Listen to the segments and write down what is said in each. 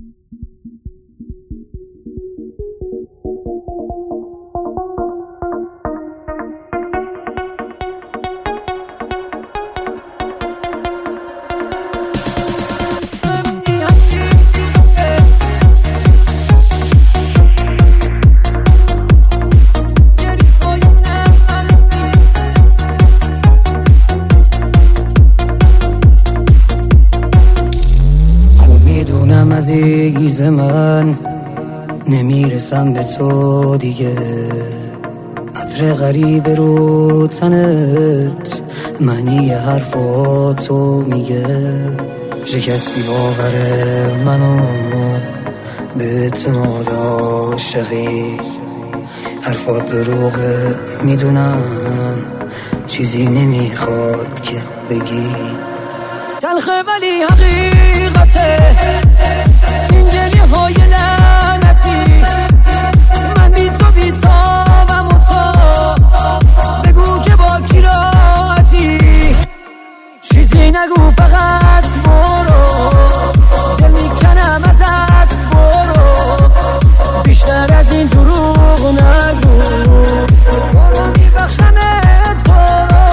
از ایز من نمیرسم به تو دیگه، عطر غریب رو تنت معنی حرفاتو میگه. شکستی باور منو به اعتماد عاشقی، حرفات دروغه میدونم، چیزی نمیخواد که بگی. تلخه ولی حقیقته این گریه های لعنتی، من بی تو بی تابم و تا بگو که با کی راحتی، چیزی نگو فقط برو، دل میکنم ازت برو، بیشتر از این دروغ نگو، برو میبخشمت تو.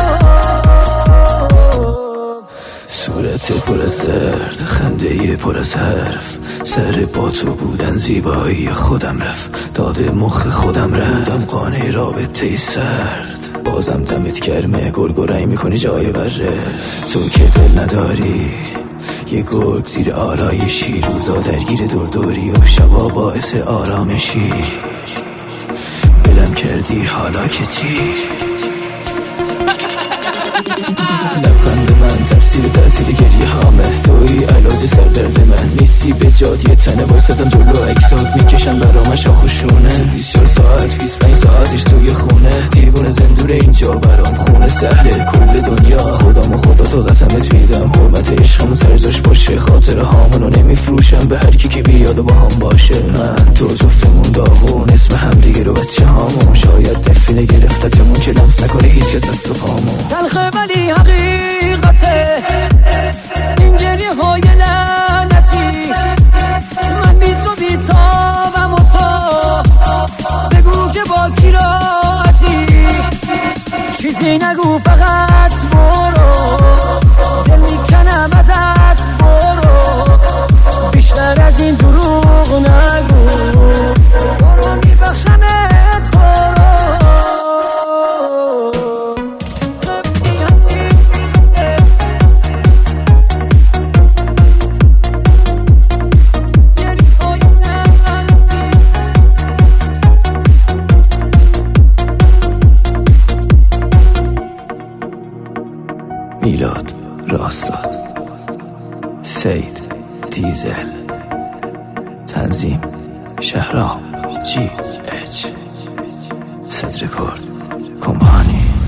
صورت پر از درد، خنده پر از حرف، سر با تو بودن زیبایی خودم رفت، داده مخ خودم بودم قانع رابطه سرد، بازم دمت گرمه گرگرایی میکنی جای بره، تو که دل نداری یه گرگ زیر آرایشی، روزا درگیر دوردوری و شبا باعث آرامشی، بلم کردی حالا که چی؟ لبخند من تفسیر گریه هامه، توی علاج سردرد من نیستی، به جاد یه تنه بایستدم جلو اکسات میکشم برام شاخ و شونه، 24 ساعت 25 ساعتش توی خونه، دیوونه زندور اینجا برام خونه سهله، کل دنیا خودم و خدا تو قسمت میدم، حرمت عشقمون سرجاش باشه، خاطر هامونو نمیفروشم به هر کی که بیاد و با هم باشه، من تو جفتمون داغون، اسم هم دیگه رو بچه هامون، شاید دفینه گرفتتمون که لمس نکنه هیچ کس از تو پامون. تلخه ولی حقیقته این گریه های لعنتی، من بی تو بی تابم و تا بگو که با کی راحتی، چیزی نگو فقط برو، دل میکنم ازت برو، بیشتر از این دروغ نگو، برو میبخشمت تو. میلاد راستاد، سید دیزل، تنظیم شهرام GH، صدر کرد کمپانی.